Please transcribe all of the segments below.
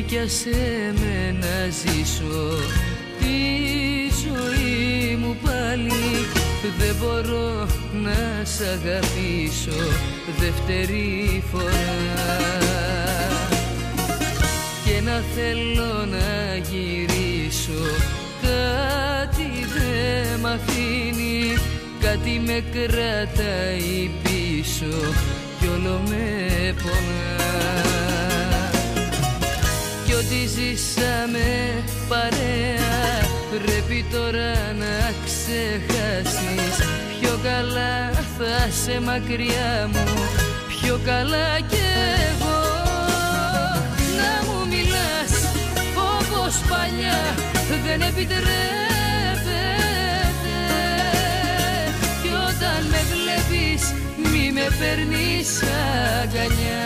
νοικιάσέ με να ζήσω τη ζωή μου πάλι. Δεν μπορώ να σ' αγαπήσω δεύτερη φορά και να θέλω να γυρίσω, κάτι δεν μ' αφήνει, κάτι με κρατάει πίσω κι όλο με πονά. Κι ό,τι ζήσαμε παρέα πρέπει τώρα να ξεχάσεις. Πιο καλά θα σε μακριά μου, πιο καλά κι εγώ. Να μου μιλάς όπως παλιά δεν επιτρέπεται, κι όταν με βλέπεις μη με παίρνεις αγκαλιά.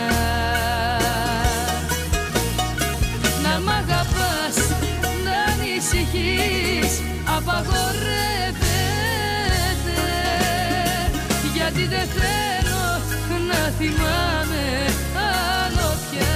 Να μ' αγαπάς, να ανησυχείς, απαγορεύεται, γιατί δεν θέλω να θυμάμαι άλλο πια.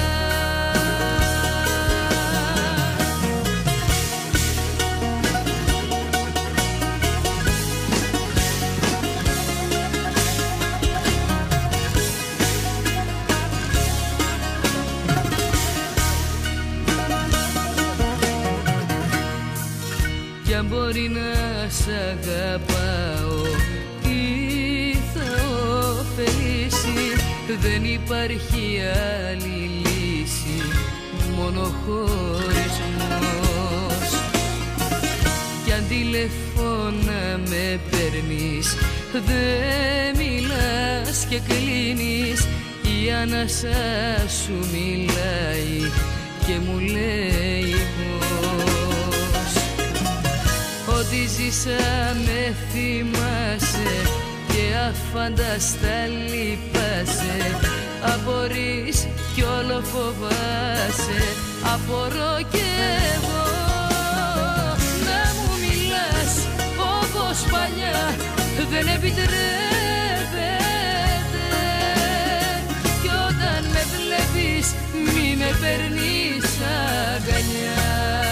Κι αν μπορεί να σ' αγαπάω, τι θα ωφελήσει, δεν υπάρχει άλλη λύση, μόνο χωρισμός. Κι αν τηλεφώνα με παίρνεις, δεν μιλάς και κλείνεις, η ανάσα σου μιλάει και μου λέει πως ό,τι ζήσαμε θυμάσαι και αφάνταστα λυπάσαι. Απορείς κι όλο φοβάσαι, απορώ κι εγώ. Να μου μιλάς όπως παλιά δεν επιτρέπεται, κι όταν με βλέπεις μη με παίρνεις αγκαλιά.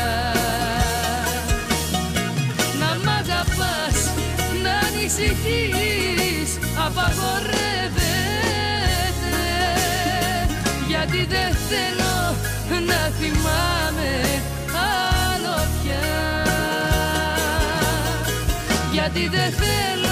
Να ανησυχείς, απαγορεύεται, γιατί δεν θέλω να θυμάμαι άλλο πια, γιατί δεν θέλω